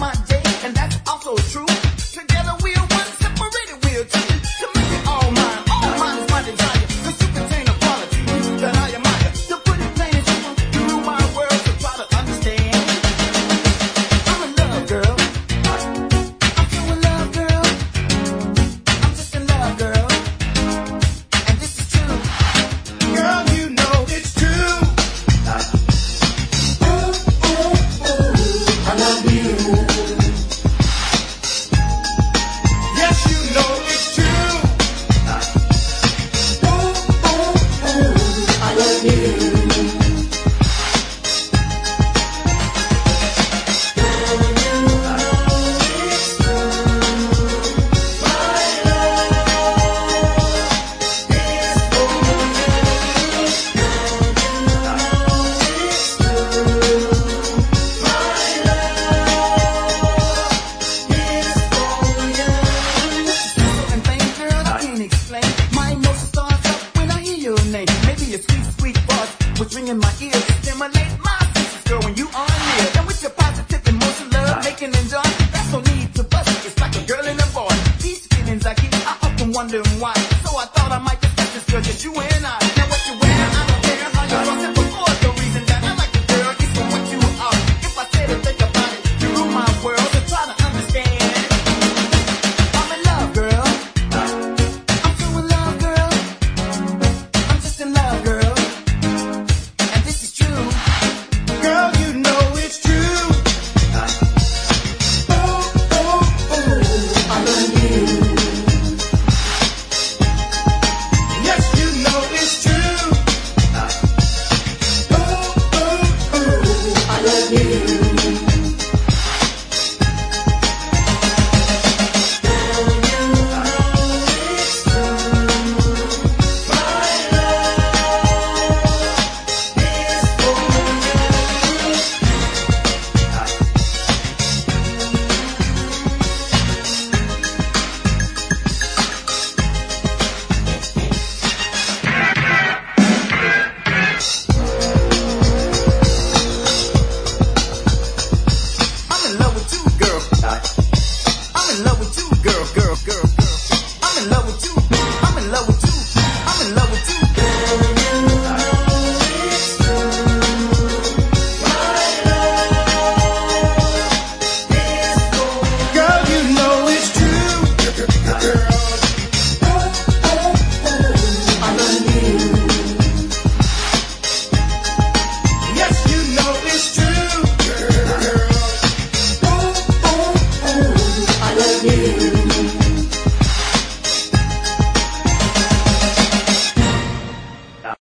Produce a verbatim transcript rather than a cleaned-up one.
my day, and that's also true. Together we are one, separated we are two. To make it all mine, all mine is my desire. Cause you contain a quality that I admire. To put it plain and simple, you rule my world, so try to understand. I'm in love, girl. I'm so in love, girl. I'm just in love, girl. And this is true. Girl, you know it's true. Ooh, ooh, ooh, I love you. Yes, you know it's true. Ooh, ooh, ooh, I love you. And things, girl, I can't explain. My emotions start up when I hear your name. Maybe a sweet, sweet voice was ringing my ears. Stimulate my senses, girl, when you are near. And with your positive emotion, love, making and joy, that's no need to bust. It's like a girl and a boy. These feelings I keep, I often wondering why. So I thought I might discuss this, girl, just you and I.